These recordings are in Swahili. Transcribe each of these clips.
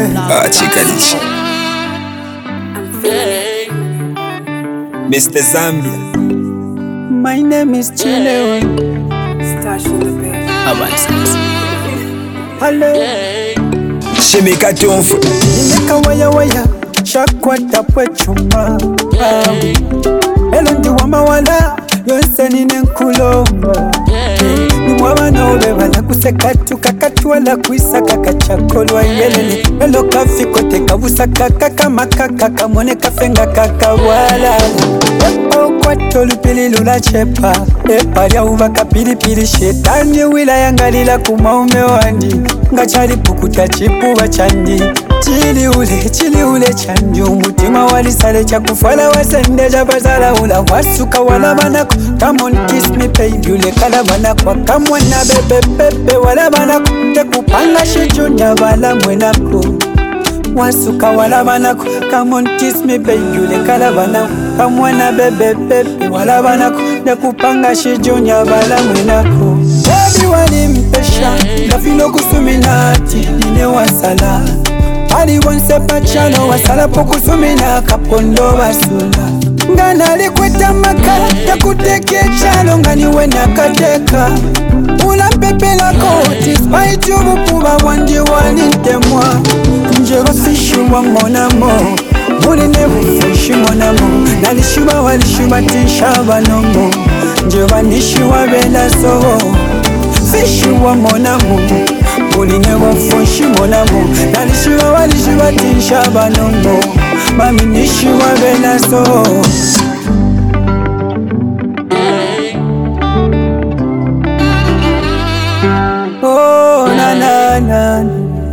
Chikalichi. Mr. Zambia. My name is Chile. Stash in the bed. Hello. Shimika Tumfu. Nimeka waya waya shakwata pwechuma. Elo ndi wamawala yonse nine nkulomba. Nimwabana obebala kusekatu kakatu wala kuisaka kachakolwa yelele. Elo kafi kote kabusa kaka makaka kamone kafenga kakawala. Epo kwa tolu pili lula chepa. Epa ya uva kapilipili shetani wila yangalila kumaume wandi. Ngachari pukuta chipu wachandi. Chili ule chandi umutima walisale chakufala wasendeja bazala ula wasuka wala banako. Come on kiss me baby ule kala banako. Come on na bebe wala banako. Tekupanga shijunya wala mwenako. Wasuka wala banako. Come on kiss me baby ule kala banako. Come on na bebe wala banako. Tekupanga shijunya wala mwenako. Baby walimpesha Lafilo kusuminati nine wasala Ali wanse pachano wasala pokusumina kapondo basula Ngana likweta maka ya kuteke chalo ngani wena kateka Ula pepe la koti spaitu bupuba wandi walintemwa Njeva fishi wa monamo Mune nebu fishi monamo Nalishiba walishiba tishaba nomo Njeva nishi wa bela soho Fishi wa monamu Uline wa fonshi monamu Nalishiwa walishiwa tisha banomo Mami nishi wa benaso Oh na na na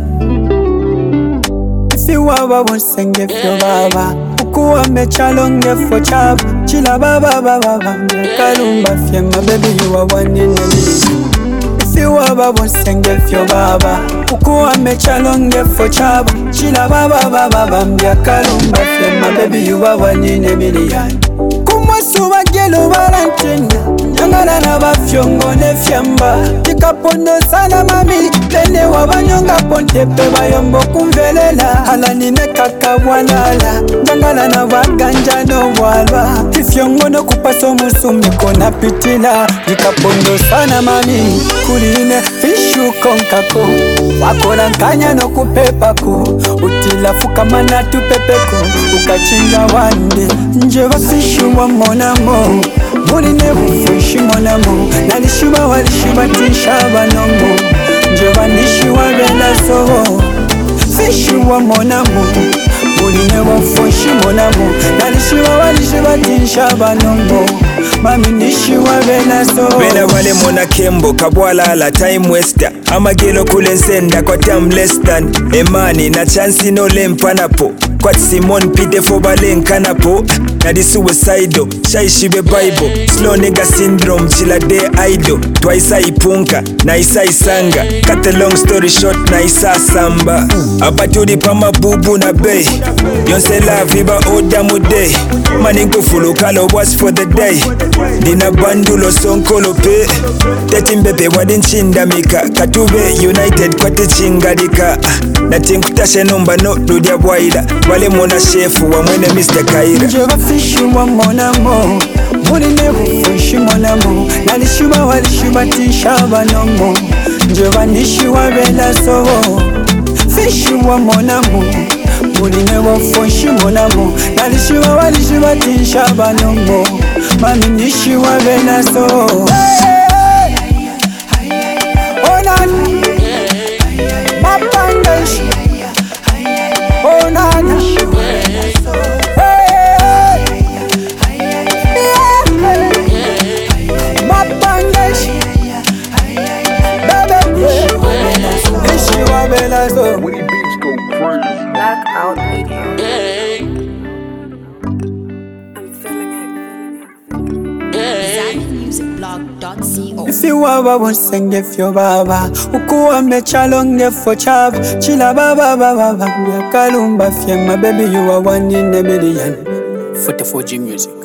Ifi wawa wonsenge fyo baba Ukuwa mechalonge fo chaba Chila baba baba Kalumba fye my baby you are one in a million Fiwa babo senge fyo baba Ukuwa mechalonge fo chaba Chila baba baba mbya kalumba fye my baby you are one in a million Kumwasuwa gelo balantenga Nyangala na bafyongo ne fyamba Tikapondo sana mami Lene wabanyonga ponte pe bayombo kumvelela Hala nine kaka walala Nyangala na waganja no walwa Tifyongo no kupaso musumi kona pitila Tikapondo sana mami Kuline fishu konkako Wakola nkanya no kupepako Utila fuka mana tupepeko Ukachinja wande Njeva fishu wa monamo Muline bufushi monamo Nalishiba walishiba tishaba nomo Njeva nishiwa bela soho Fishu wa monamo Muline bufushi monamo Nalishiba walishiba tishaba nomo Mami nishiwa bela soho Bena wale mona kembo kabwala la time waster Amagelo kule nsenda kwa time less than Emani na chansi no lempanapo Kwa Simon pide for balenkanapo Na di suicidal, shaishibe bible Slow nigga syndrome, chila day idol Twaisa ipunka, na isa isanga Cut a long story short, na isa samba Apatudi pa mabubu na bay Yonse la viba oda mude Maninko fulu kalo was for the day Dina bandulo sonkolo pe Teti mbepe wadin chindamika Katube united kwa te chingadika Na tinkutashe numba no dudia bwaida Wale mona shefu wa mwene Mr. Kaira Njeva fishi wa monamo Muline bufushi monamo Nalishiba walishiba tishaba nomo Njeva nishi wa bela soho Fishi wa monamo Muline bufushi monamo Nalishiba walishiba tishaba nomo Mami nishi wa bela soho Oh nana Mapangashi Oh nana When he beats go crazy. Blackout Media. I'm feeling it. ZanMusicBlog.co. Ifi waba wonsenge fyo baba Ukuwa mechalonge fo chaba Chila baba baba Mbya kalumba fye my baby you are one in a million 44G Music